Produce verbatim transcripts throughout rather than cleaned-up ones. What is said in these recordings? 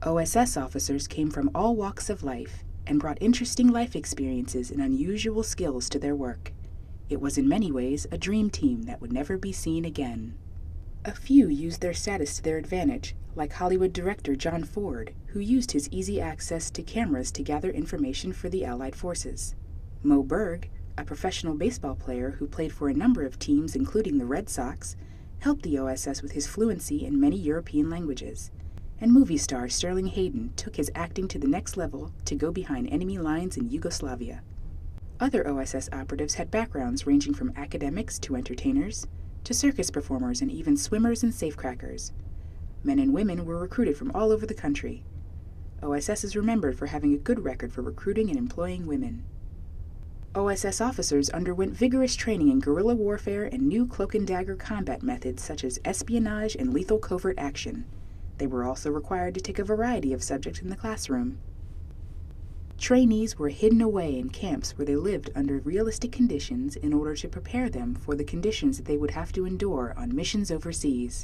O S S officers came from all walks of life and brought interesting life experiences and unusual skills to their work. It was in many ways a dream team that would never be seen again. A few used their status to their advantage, like Hollywood director John Ford, who used his easy access to cameras to gather information for the Allied forces. Moe Berg, a professional baseball player who played for a number of teams including the Red Sox, helped the O S S with his fluency in many European languages. And movie star Sterling Hayden took his acting to the next level to go behind enemy lines in Yugoslavia. Other O S S operatives had backgrounds ranging from academics to entertainers, to circus performers and even swimmers and safecrackers. Men and women were recruited from all over the country. O S S is remembered for having a good record for recruiting and employing women. O S S officers underwent vigorous training in guerrilla warfare and new cloak-and-dagger combat methods such as espionage and lethal covert action. They were also required to take a variety of subjects in the classroom. Trainees were hidden away in camps where they lived under realistic conditions in order to prepare them for the conditions that they would have to endure on missions overseas.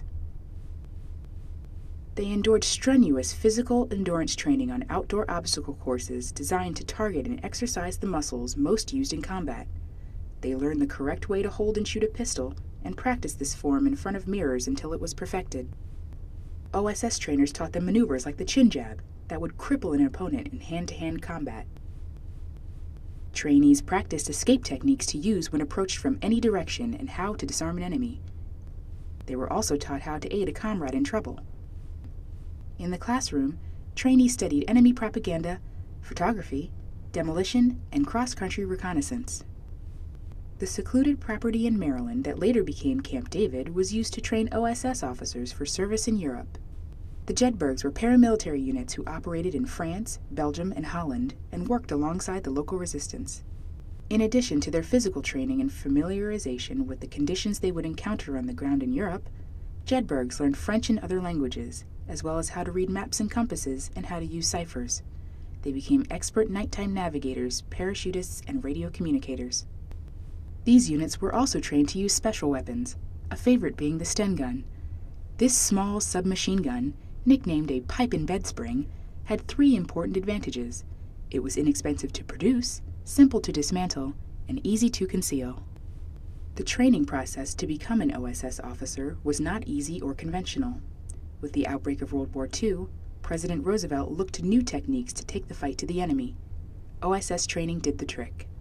They endured strenuous physical endurance training on outdoor obstacle courses designed to target and exercise the muscles most used in combat. They learned the correct way to hold and shoot a pistol and practiced this form in front of mirrors until it was perfected. O S S trainers taught them maneuvers like the chin jab that would cripple an opponent in hand-to-hand combat. Trainees practiced escape techniques to use when approached from any direction and how to disarm an enemy. They were also taught how to aid a comrade in trouble. In the classroom, trainees studied enemy propaganda, photography, demolition, and cross-country reconnaissance. The secluded property in Maryland that later became Camp David was used to train O S S officers for service in Europe. The Jedburghs were paramilitary units who operated in France, Belgium, and Holland and worked alongside the local resistance. In addition to their physical training and familiarization with the conditions they would encounter on the ground in Europe, Jedburghs learned French and other languages, as well as how to read maps and compasses and how to use ciphers. They became expert nighttime navigators, parachutists, and radio communicators. These units were also trained to use special weapons, a favorite being the Sten gun. This small submachine gun, nicknamed a pipe and bed spring, had three important advantages. It was inexpensive to produce, simple to dismantle, and easy to conceal. The training process to become an O S S officer was not easy or conventional. With the outbreak of World War Two, President Roosevelt looked to new techniques to take the fight to the enemy. O S S training did the trick.